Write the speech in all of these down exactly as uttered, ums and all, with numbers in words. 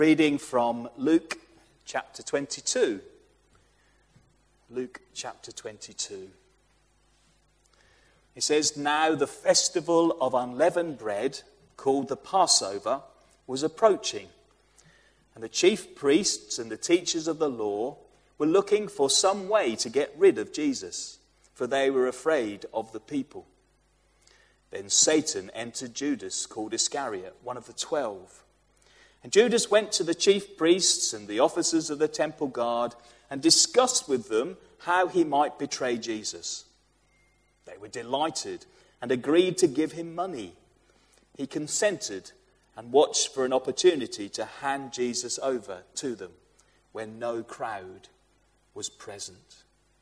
Reading from Luke chapter twenty-two. Luke chapter twenty-two. It says, "Now the festival of unleavened bread, called the Passover, was approaching. And the chief priests and the teachers of the law were looking for some way to get rid of Jesus, for they were afraid of the people. Then Satan entered Judas, called Iscariot, one of the twelve. And Judas went to the chief priests and the officers of the temple guard and discussed with them how he might betray Jesus. They were delighted and agreed to give him money. He consented and watched for an opportunity to hand Jesus over to them when no crowd was present."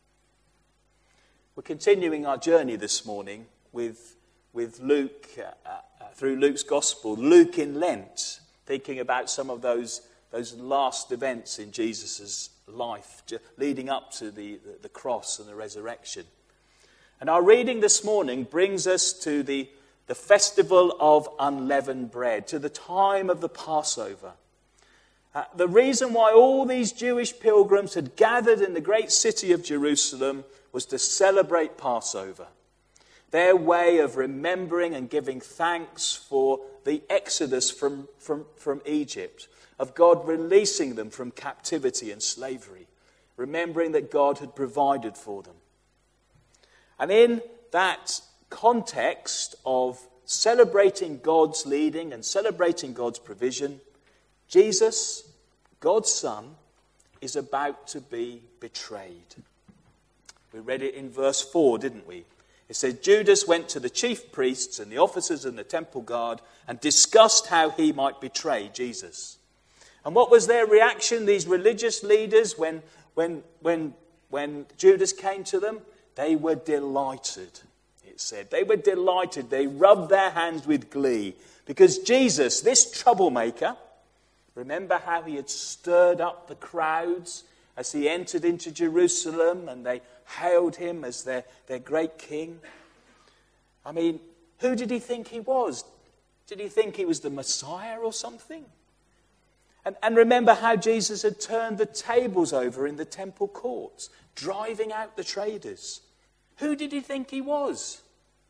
We're continuing our journey this morning with, with Luke, uh, uh, through Luke's Gospel, Luke in Lent, thinking about some of those, those last events in Jesus' life, leading up to the, the, the cross and the resurrection. And our reading this morning brings us to the, the festival of unleavened bread, to the time of the Passover. Uh, the reason why all these Jewish pilgrims had gathered in the great city of Jerusalem was to celebrate Passover. Their way of remembering and giving thanks for the exodus from, from, from Egypt, of God releasing them from captivity and slavery, remembering that God had provided for them. And in that context of celebrating God's leading and celebrating God's provision, Jesus, God's Son, is about to be betrayed. We read it in verse four, didn't we? It said, "Judas went to the chief priests and the officers in the temple guard and discussed how he might betray Jesus." And what was their reaction, these religious leaders, when, when, when, when Judas came to them? They were delighted, it said. They were delighted. They rubbed their hands with glee because Jesus, this troublemaker, remember how he had stirred up the crowds as he entered into Jerusalem and they hailed him as their, their great king? I mean, who did he think he was? Did he think he was the Messiah or something? And, and remember how Jesus had turned the tables over in the temple courts, driving out the traders. Who did he think he was?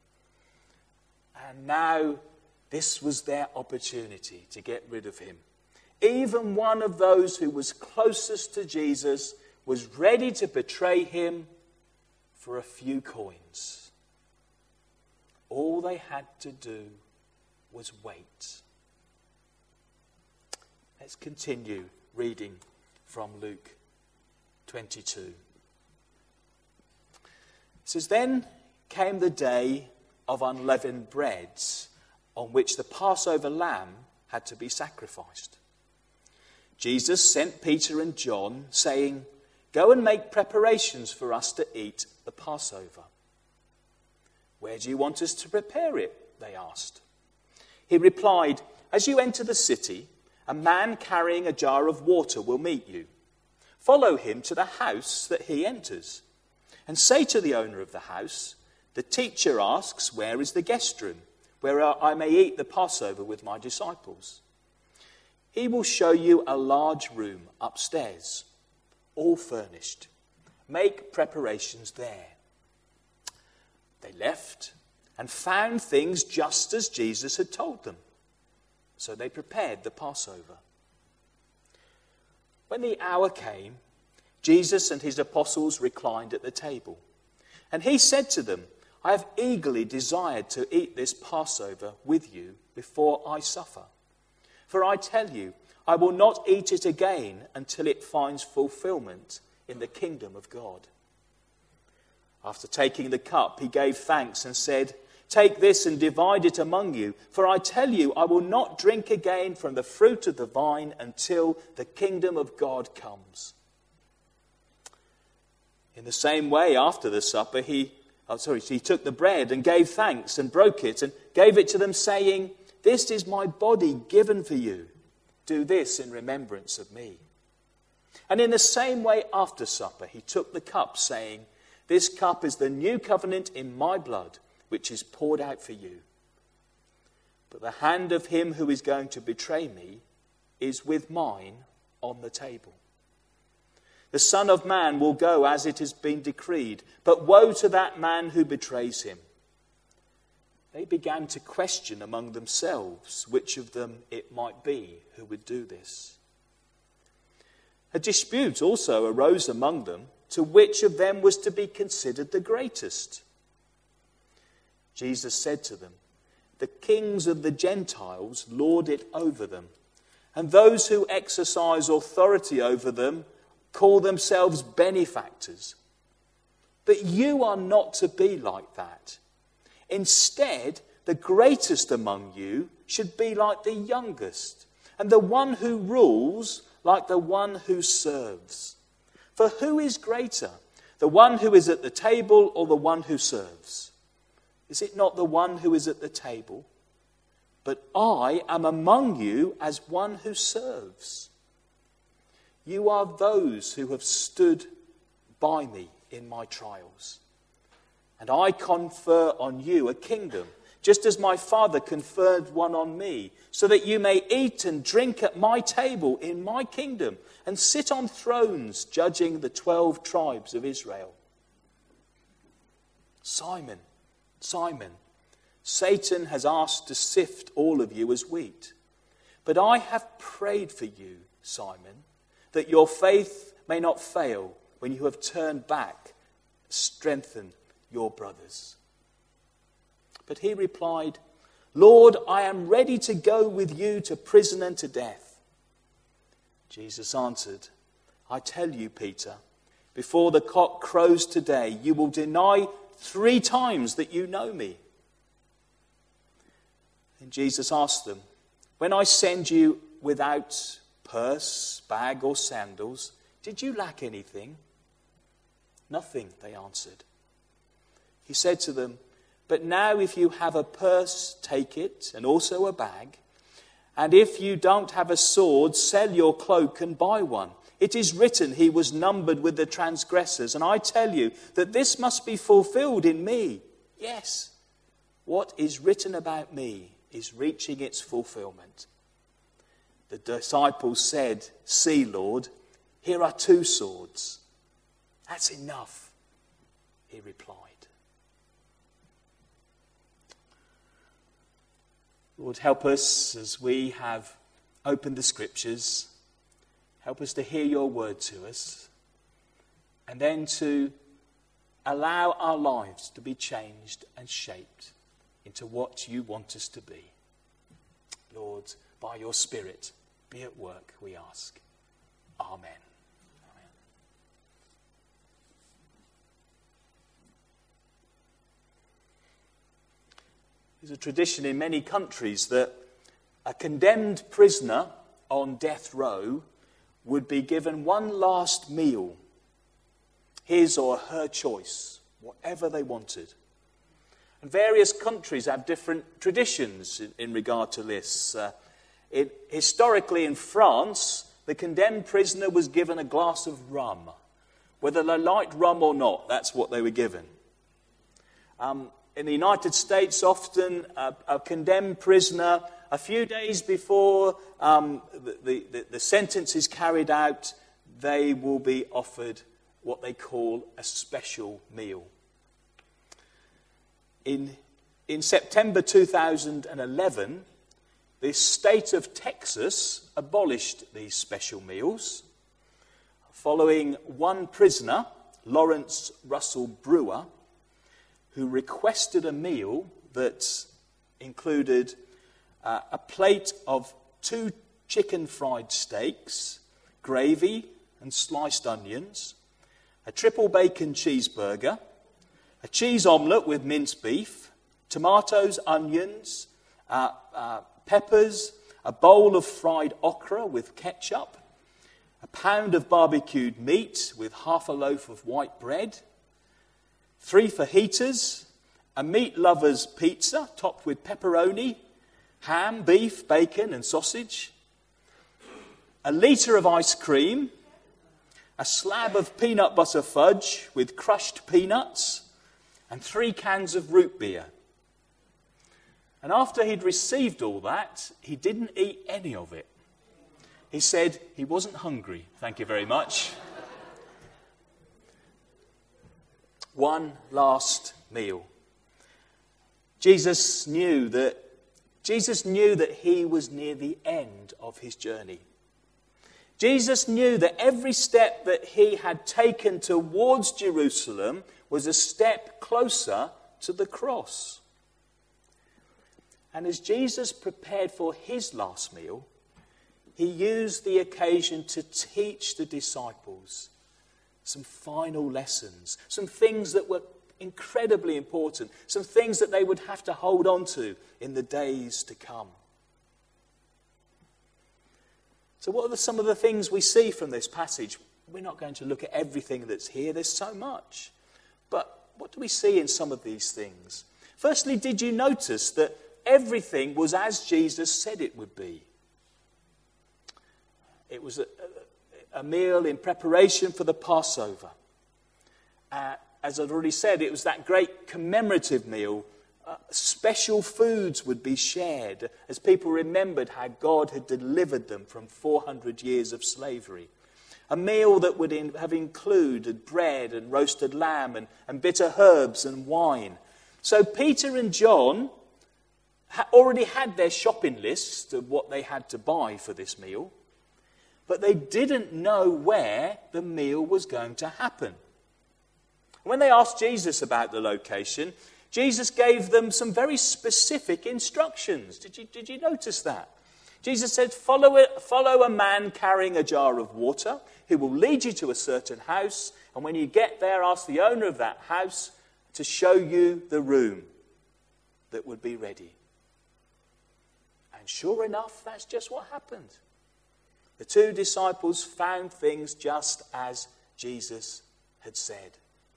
And now this was their opportunity to get rid of him. Even one of those who was closest to Jesus was ready to betray him for a few coins. All they had to do was wait. Let's continue reading from Luke twenty-two. It says, "Then came the day of unleavened breads, on which the Passover lamb had to be sacrificed. Jesus sent Peter and John, saying, 'Go and make preparations for us to eat the Passover.' 'Where do you want us to prepare it?' they asked. He replied, 'As you enter the city, a man carrying a jar of water will meet you. Follow him to the house that he enters, and say to the owner of the house, "The teacher asks, where is the guest room, where I may eat the Passover with my disciples?" He will show you a large room upstairs, all furnished. Make preparations there.' They left and found things just as Jesus had told them. So they prepared the Passover. When the hour came, Jesus and his apostles reclined at the table. And he said to them, 'I have eagerly desired to eat this Passover with you before I suffer. For I tell you, I will not eat it again until it finds fulfillment in the kingdom of God.' After taking the cup, he gave thanks and said, 'Take this and divide it among you, for I tell you, I will not drink again from the fruit of the vine until the kingdom of God comes.' In the same way, after the supper, he, oh, sorry, he took the bread and gave thanks and broke it and gave it to them, saying, 'This is my body given for you. Do this in remembrance of me.' And in the same way, after supper, he took the cup, saying, 'This cup is the new covenant in my blood, which is poured out for you. But the hand of him who is going to betray me is with mine on the table. The Son of Man will go as it has been decreed, but woe to that man who betrays him." They began to question among themselves which of them it might be who would do this. A dispute also arose among them to which of them was to be considered the greatest. Jesus said to them, "The kings of the Gentiles lord it over them, and those who exercise authority over them call themselves benefactors. But you are not to be like that. Instead, the greatest among you should be like the youngest, and the one who rules like the one who serves. For who is greater, the one who is at the table or the one who serves? Is it not the one who is at the table? But I am among you as one who serves. You are those who have stood by me in my trials. And I confer on you a kingdom, just as my Father conferred one on me, so that you may eat and drink at my table in my kingdom and sit on thrones judging the twelve tribes of Israel. Simon, Simon, Satan has asked to sift all of you as wheat. But I have prayed for you, Simon, that your faith may not fail when you have turned back. Strengthen your brothers." But he replied, "Lord, I am ready to go with you to prison and to death." Jesus answered, "I tell you, Peter, before the cock crows today, you will deny three times that you know me." And Jesus asked them, "When I send you without purse, bag, or sandals, did you lack anything?" "Nothing," they answered. He said to them, "But now if you have a purse, take it, and also a bag. And if you don't have a sword, sell your cloak and buy one. It is written, he was numbered with the transgressors. And I tell you that this must be fulfilled in me. Yes, what is written about me is reaching its fulfillment." The disciples said, "See, Lord, here are two swords." "That's enough," he replied. Lord, help us as we have opened the scriptures. Help us to hear your word to us, and then to allow our lives to be changed and shaped into what you want us to be. Lord, by your Spirit, be at work, we ask. Amen. Amen. There's a tradition in many countries that a condemned prisoner on death row would be given one last meal, his or her choice, whatever they wanted. And various countries have different traditions in, in regard to this. Uh, it, historically in France, the condemned prisoner was given a glass of rum. Whether they liked rum or not, that's what they were given. Um, in the United States, often a, a condemned prisoner, a few days before um, the, the, the sentence is carried out, they will be offered what they call a special meal. In, in September two thousand eleven, the state of Texas abolished these special meals, following one prisoner, Lawrence Russell Brewer, who requested a meal that included uh, a plate of two chicken fried steaks, gravy and sliced onions, a triple bacon cheeseburger, a cheese omelette with minced beef, tomatoes, onions, uh, uh, peppers, a bowl of fried okra with ketchup, a pound of barbecued meat with half a loaf of white bread, three fajitas, a meat lover's pizza topped with pepperoni, ham, beef, bacon and sausage, a litre of ice cream, a slab of peanut butter fudge with crushed peanuts, and three cans of root beer. And after he'd received all that, he didn't eat any of it. he said he wasn't hungry. Thank you very much. One last meal. Jesus knew that Jesus knew that he was near the end of his journey. Jesus knew that every step that he had taken towards Jerusalem was a step closer to the cross. And as Jesus prepared for his last meal, he used the occasion to teach the disciples some final lessons, some things that were incredibly important, some things that they would have to hold on to in the days to come. So what are the, some of the things we see from this passage? We're not going to look at everything that's here. There's so much. But what do we see in some of these things? Firstly, did you notice that everything was as Jesus said it would be? It was a, a, a meal in preparation for the Passover. Uh, as I've already said, it was that great commemorative meal. Uh, special foods would be shared as people remembered how God had delivered them from four hundred years of slavery. A meal that would in, have included bread and roasted lamb and, and bitter herbs and wine. So Peter and John ha- already had their shopping list of what they had to buy for this meal, but they didn't know where the meal was going to happen. When they asked Jesus about the location, Jesus gave them some very specific instructions. Did you, did you notice that? Jesus said, follow a, follow a man carrying a jar of water who will lead you to a certain house, and when you get there, ask the owner of that house to show you the room that would be ready. And sure enough, that's just what happened. The two disciples found things just as Jesus had said.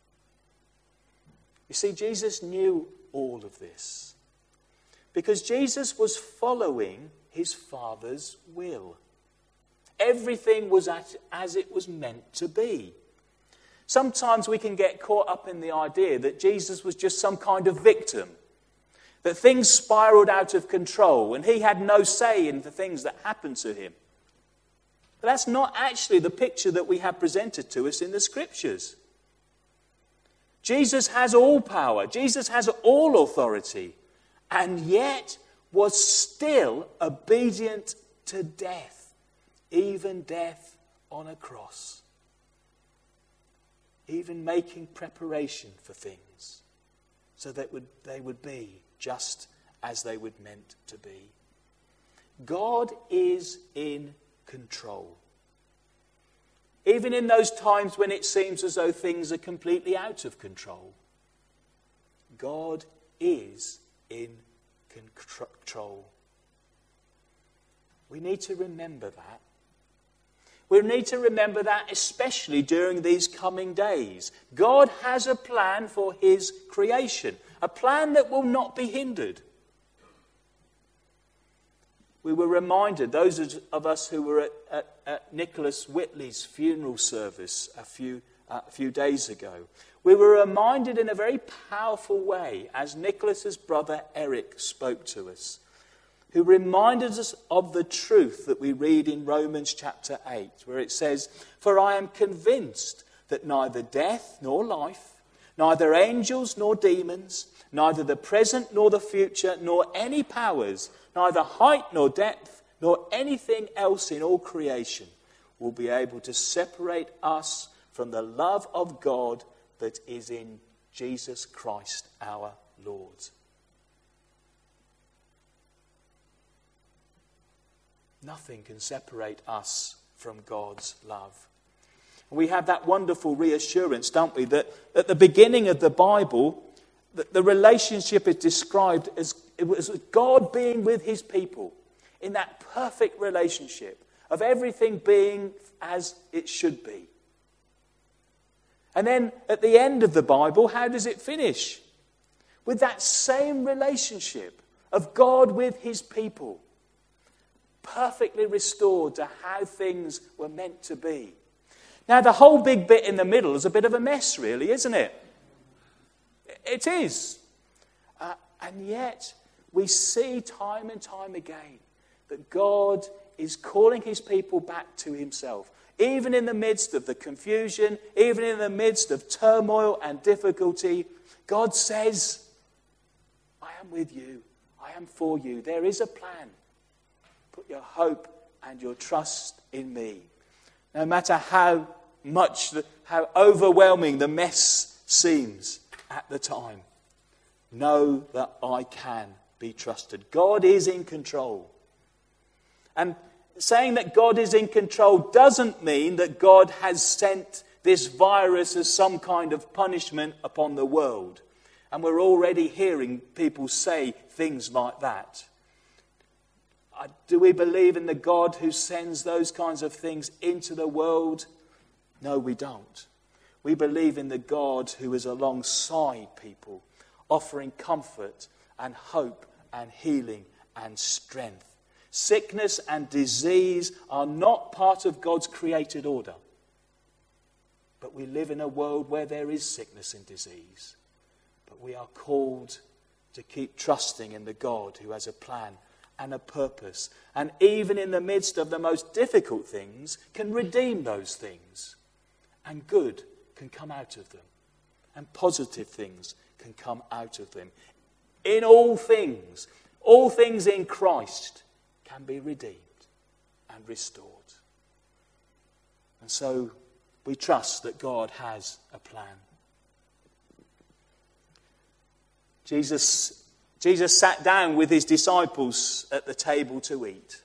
You see, Jesus knew all of this because Jesus was following his Father's will. Everything was at, as it was meant to be. Sometimes we can get caught up in the idea that Jesus was just some kind of victim, that things spiraled out of control and he had no say in the things that happened to him. But that's not actually the picture that we have presented to us in the Scriptures. Jesus has all power. Jesus has all authority. And yet was still obedient to death. Even death on a cross. Even making preparation for things. So that would, they would be just as they were meant to be. God is in control. Even in those times when it seems as though things are completely out of control, God is in control. We need to remember that. We need to remember that especially during these coming days. God has a plan for his creation, a plan that will not be hindered. We were reminded, those of us who were at, at, at Nicholas Whitley's funeral service a few, uh, a few days ago, we were reminded in a very powerful way as Nicholas's brother Eric spoke to us, who reminded us of the truth that we read in Romans chapter eight, where it says, "For I am convinced that neither death nor life, neither angels nor demons, neither the present nor the future, nor any powers, neither height nor depth, nor anything else in all creation will be able to separate us from the love of God that is in Jesus Christ our Lord." Nothing can separate us from God's love. We have that wonderful reassurance, don't we, that at the beginning of the Bible, that the relationship is described as it was God being with his people in that perfect relationship of everything being as it should be. And then at the end of the Bible, how does it finish? With that same relationship of God with his people, perfectly restored to how things were meant to be. Now, the whole big bit in the middle is a bit of a mess, really, isn't it? It is. Uh, and yet, we see time and time again that God is calling his people back to himself. Even in the midst of the confusion, even in the midst of turmoil and difficulty, God says, I am with you. I am for you. There is a plan. Put your hope and your trust in me. No matter how much, the, how overwhelming the mess seems at the time, know that I can be trusted. God is in control. And saying that God is in control doesn't mean that God has sent this virus as some kind of punishment upon the world. And we're already hearing people say things like that. Do we believe in the God who sends those kinds of things into the world? No, we don't. We believe in the God who is alongside people, offering comfort and hope and healing and strength. Sickness and disease are not part of God's created order. But we live in a world where there is sickness and disease. But we are called to keep trusting in the God who has a plan and a purpose, and even in the midst of the most difficult things, can redeem those things. And good can come out of them. And positive things can come out of them. In all things, all things in Christ can be redeemed and restored. And so we trust that God has a plan. Jesus Jesus sat down with his disciples at the table to eat.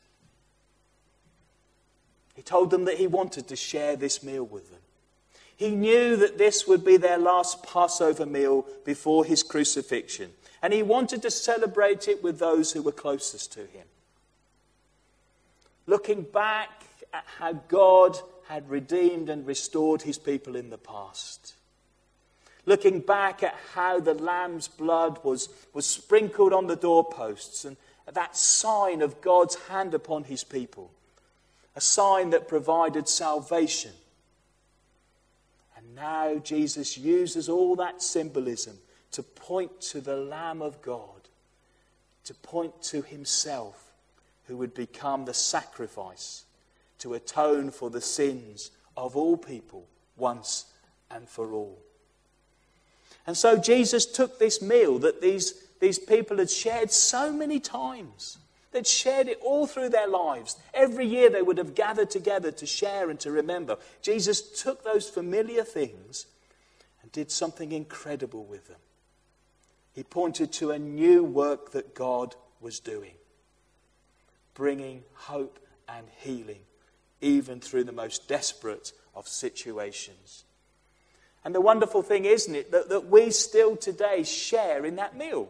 He told them that he wanted to share this meal with them. He knew that this would be their last Passover meal before his crucifixion. And he wanted to celebrate it with those who were closest to him. Looking back at how God had redeemed and restored his people in the past. Looking back at how the lamb's blood was, was sprinkled on the doorposts, and that sign of God's hand upon his people. A sign that provided salvation. And now Jesus uses all that symbolism to point to the Lamb of God. To point to himself, who would become the sacrifice to atone for the sins of all people once and for all. And so Jesus took this meal that these, these people had shared so many times. They'd shared it all through their lives. Every year they would have gathered together to share and to remember. Jesus took those familiar things and did something incredible with them. He pointed to a new work that God was doing. Bringing hope and healing, even through the most desperate of situations. And the wonderful thing, isn't it, that, that we still today share in that meal.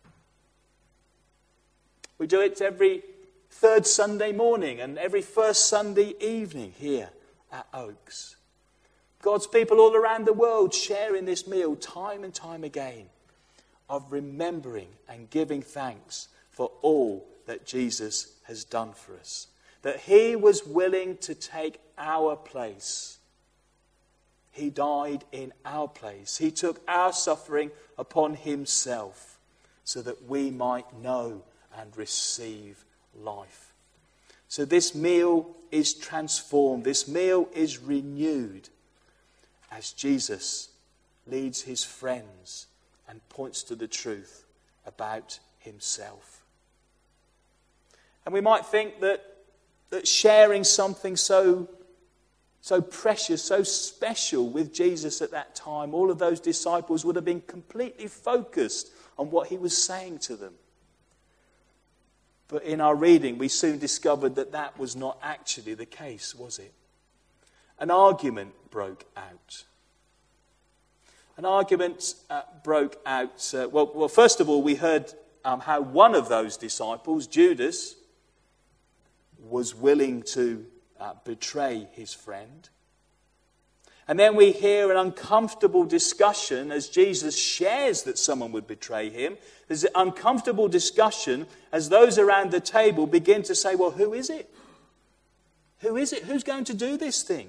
We do it every third Sunday morning and every first Sunday evening here at Oaks. God's people all around the world share in this meal time and time again of remembering and giving thanks for all that Jesus has done for us. That he was willing to take our place. He died in our place. He took our suffering upon himself so that we might know and receive life. So this meal is transformed. This meal is renewed as Jesus leads his friends and points to the truth about himself. And we might think that, that sharing something so So precious, so special with Jesus at that time, all of those disciples would have been completely focused on what he was saying to them. But in our reading, we soon discovered that that was not actually the case, was it? An argument broke out. An argument uh, broke out. Uh, well, well, first of all, we heard um, how one of those disciples, Judas, was willing to Uh, betray his friend. And then we hear an uncomfortable discussion as Jesus shares that someone would betray him. There's an uncomfortable discussion as those around the table begin to say, well, who is it? Who is it? Who's going to do this thing?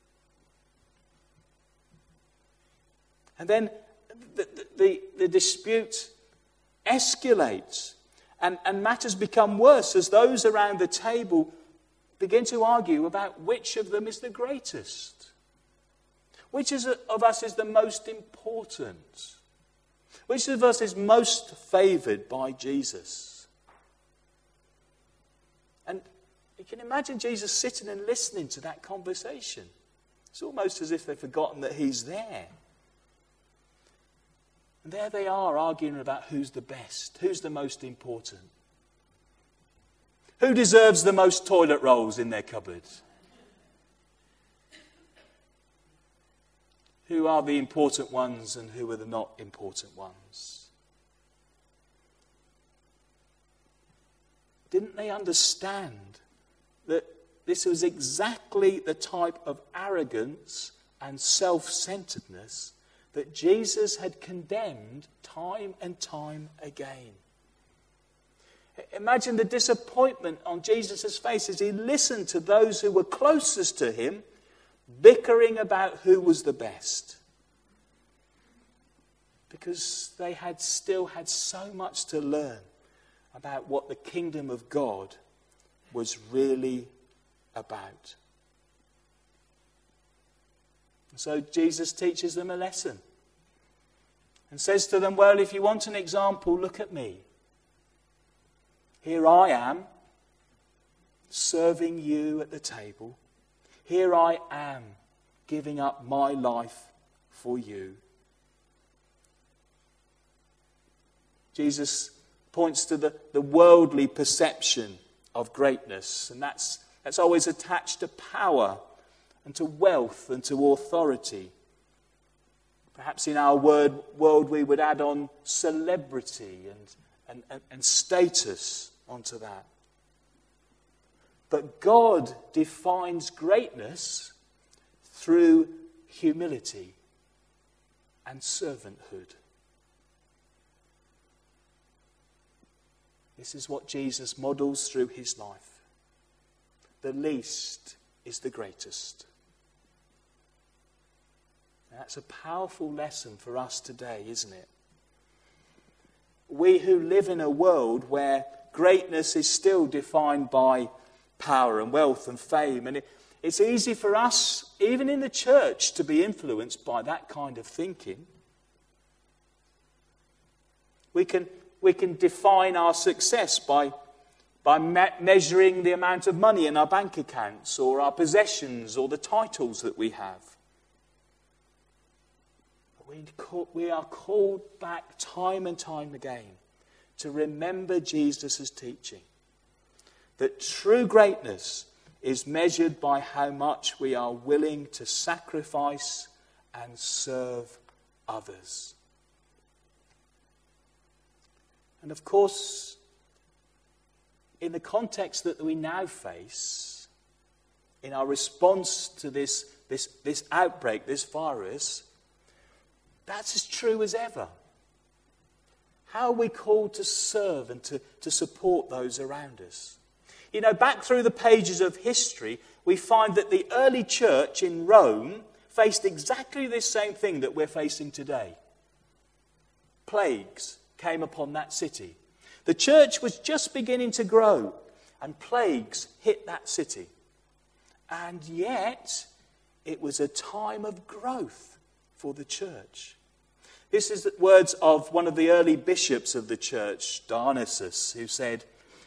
And then the, the, the dispute escalates and, and matters become worse as those around the table begin to argue about which of them is the greatest. Which is, of us is the most important? Which of us is most favoured by Jesus? And you can imagine Jesus sitting and listening to that conversation. It's almost as if they've forgotten that he's there. And there they are arguing about who's the best, who's the most important. Who deserves the most toilet rolls in their cupboard? Who are the important ones and who are the not important ones? Didn't they understand that this was exactly the type of arrogance and self-centeredness that Jesus had condemned time and time again? Imagine the disappointment on Jesus' face as he listened to those who were closest to him bickering about who was the best. Because they had still had so much to learn about what the kingdom of God was really about. So Jesus teaches them a lesson and says to them, well, if you want an example, look at me. Here I am, serving you at the table. Here I am, giving up my life for you. Jesus points to the, the worldly perception of greatness, and that's, that's always attached to power and to wealth and to authority. Perhaps in our word, world we would add on celebrity and, and, and, and status onto that. But God defines greatness through humility and servanthood. This is what Jesus models through his life. The least is the greatest. And that's a powerful lesson for us today, isn't it? We who live in a world where greatness is still defined by power and wealth and fame. And it, it's easy for us, even in the church, to be influenced by that kind of thinking. We can, we can define our success by, by me- measuring the amount of money in our bank accounts or our possessions or the titles that we have. But we, call, we are called back time and time again to remember Jesus' teaching. That true greatness is measured by how much we are willing to sacrifice and serve others. And of course, in the context that we now face, in our response to this, this, this outbreak, this virus, that's as true as ever. How are we called to serve and to, to support those around us? You know, back through the pages of history, we find that the early church in Rome faced exactly this same thing that we're facing today. Plagues came upon that city. The church was just beginning to grow, and plagues hit that city. And yet, it was a time of growth for the church. This is the words of one of the early bishops of the church, Dionysius, who said,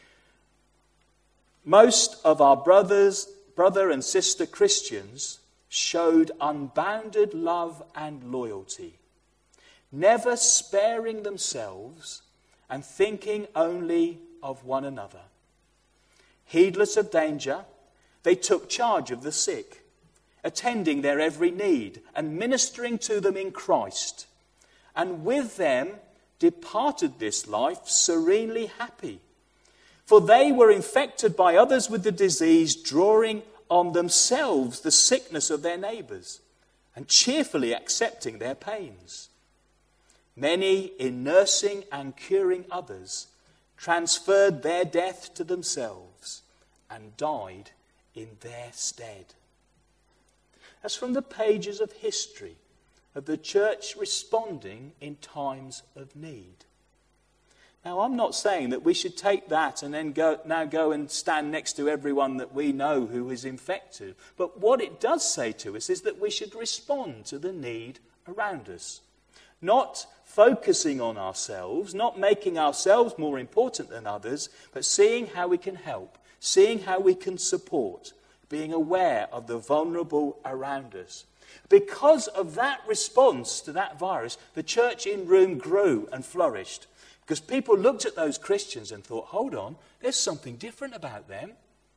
most of our brothers, brother and sister Christians showed unbounded love and loyalty, never sparing themselves and thinking only of one another. Heedless of danger, they took charge of the sick, attending their every need and ministering to them in Christ, and with them departed this life serenely happy. For they were infected by others with the disease, drawing on themselves the sickness of their neighbours, and cheerfully accepting their pains. Many, in nursing and curing others, transferred their death to themselves and died in their stead. That's from the pages of history of the church responding in times of need. Now, I'm not saying that we should take that and then go, now go and stand next to everyone that we know who is infected. But what it does say to us is that we should respond to the need around us. Not focusing on ourselves, not making ourselves more important than others, but seeing how we can help, seeing how we can support, being aware of the vulnerable around us. Because of that response to that virus, the church in Rome grew and flourished. Because people looked at those Christians and thought, hold on, there's something different about them.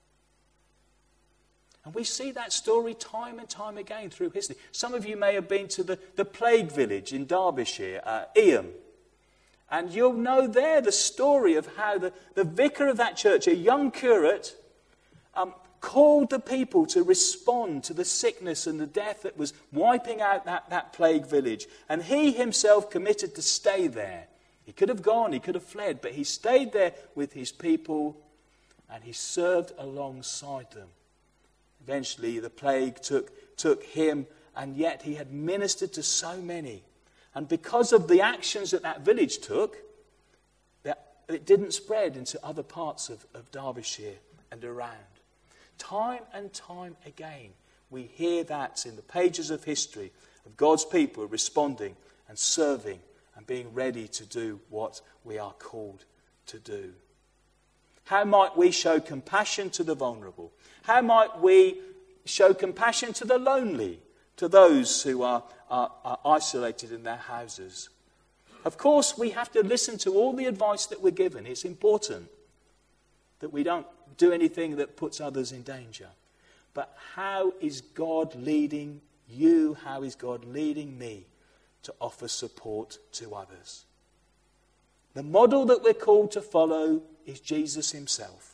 And we see that story time and time again through history. Some of you may have been to the, the plague village in Derbyshire, uh, Eyam. And you'll know there the story of how the, the vicar of that church, a young curate, um, called the people to respond to the sickness and the death that was wiping out that, that plague village. And he himself committed to stay there. He could have gone, he could have fled, but he stayed there with his people and he served alongside them. Eventually the plague took, took him, and yet he had ministered to so many. And because of the actions that that village took, that it didn't spread into other parts of, of Derbyshire and around. Time and time again, we hear that in the pages of history of God's people responding and serving and being ready to do what we are called to do. How might we show compassion to the vulnerable? How might we show compassion to the lonely, to those who are, are, are isolated in their houses? Of course, we have to listen to all the advice that we're given. It's important that we don't do anything that puts others in danger. But how is God leading you? How is God leading me to offer support to others? The model that we're called to follow is Jesus himself.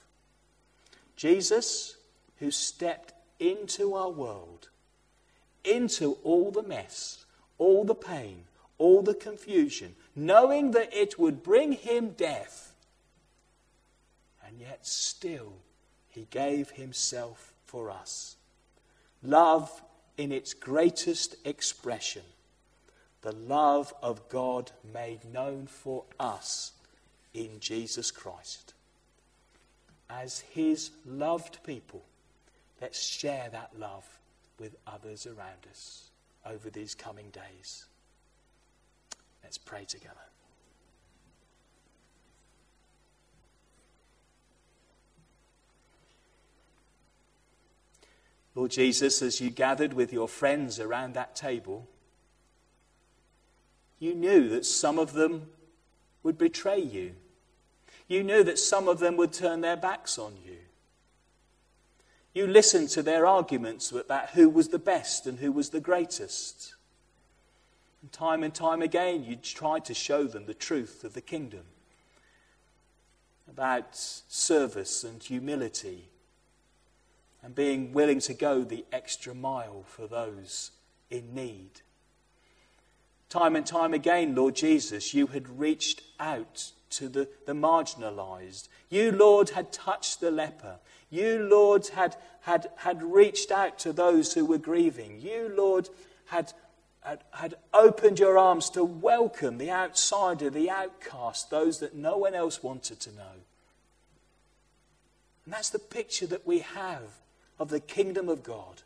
Jesus, who stepped into our world, into all the mess, all the pain, all the confusion, knowing that it would bring him death. And yet still he gave himself for us. Love in its greatest expression. The love of God made known for us in Jesus Christ. As his loved people, let's share that love with others around us over these coming days. Let's pray together. Lord Jesus, as you gathered with your friends around that table, you knew that some of them would betray you. You knew that some of them would turn their backs on you. You listened to their arguments about who was the best and who was the greatest. And time and time again, you tried to show them the truth of the kingdom, about service and humility, and being willing to go the extra mile for those in need. Time and time again, Lord Jesus, you had reached out to the, the marginalized. You, Lord, had touched the leper. You, Lord, had, had, had reached out to those who were grieving. You, Lord, had, had, had opened your arms to welcome the outsider, the outcast, those that no one else wanted to know. And that's the picture that we have of the kingdom of God.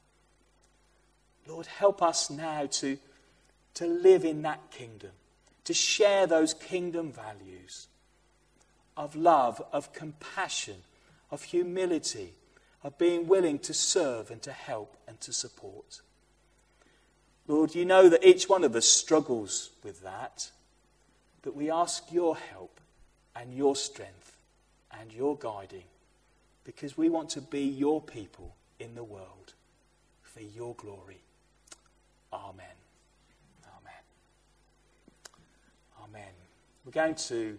Lord, help us now to, to live in that kingdom, to share those kingdom values of love, of compassion, of humility, of being willing to serve and to help and to support. Lord, you know that each one of us struggles with that, but we ask your help and your strength and your guiding, because we want to be your people in the world for your glory. Amen. Amen. Amen. We're going to